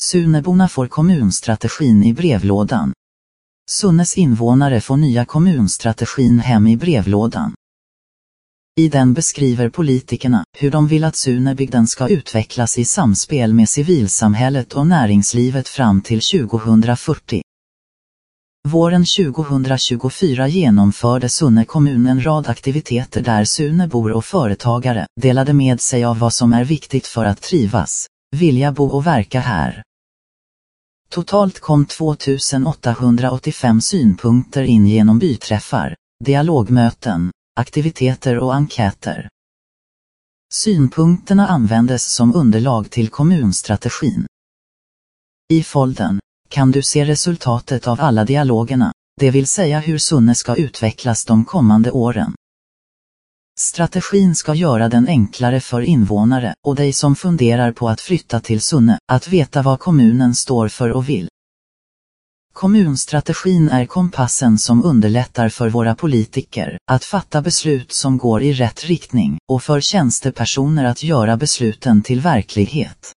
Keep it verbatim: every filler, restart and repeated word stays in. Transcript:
Sunneborna får kommunstrategin i brevlådan. Sunnes invånare får nya kommunstrategin hem i brevlådan. I den beskriver politikerna hur de vill att Sunnebygden ska utvecklas i samspel med civilsamhället och näringslivet fram till tjugohundrafyrtio. Våren tjugohundratjugofyra genomförde Sunne kommun en rad aktiviteter där Sunnebor och företagare delade med sig av vad som är viktigt för att trivas, vilja bo och verka här. Totalt kom tvåtusenåttahundraåttiofem synpunkter in genom byträffar, dialogmöten, aktiviteter och enkäter. Synpunkterna användes som underlag till kommunstrategin. I foldern kan du se resultatet av alla dialogerna, det vill säga hur Sunne ska utvecklas de kommande åren. Strategin ska göra den enklare för invånare och dig som funderar på att flytta till Sunne att veta vad kommunen står för och vill. Kommunstrategin är kompassen som underlättar för våra politiker att fatta beslut som går i rätt riktning och för tjänstepersoner att göra besluten till verklighet.